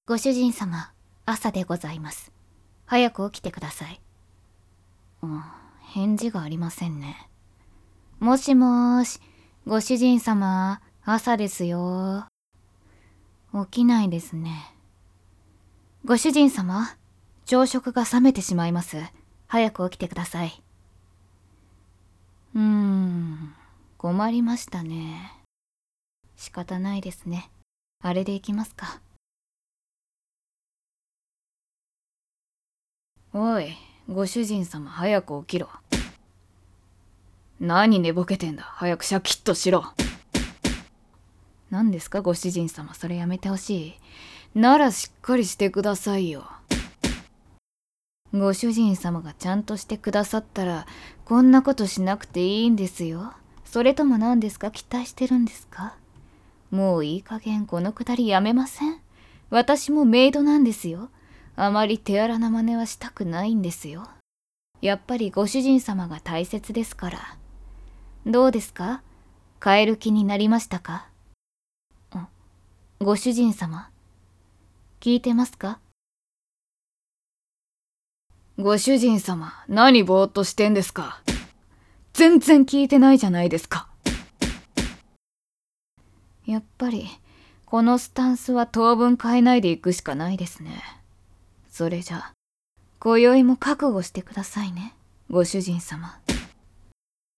ご主人様、朝でございます。早く起きてください。返事がありませんね。もしもーし、ご主人様、朝ですよ。起きないですね。ご主人様、朝食が冷めてしまいます。早く起きてください。困りましたね。仕方ないですね。あれで行きますか。おい、ご主人様早く起きろ。何寝ぼけてんだ。早くシャキッとしろ。何ですかご主人様、それやめてほしい。ならしっかりしてくださいよ。ご主人様がちゃんとしてくださったらこんなことしなくていいんですよ。それとも何ですか、期待してるんですか。もういい加減このくだりやめません？私もメイドなんですよ。あまり手荒な真似はしたくないんですよ。やっぱりご主人様が大切ですから。どうですか？変える気になりましたか？ご主人様、聞いてますか？ご主人様、何ぼーっとしてんですか？全然聞いてないじゃないですか。やっぱりこのスタンスは当分変えないでいくしかないですね。それじゃ今宵も覚悟してくださいね、ご主人様。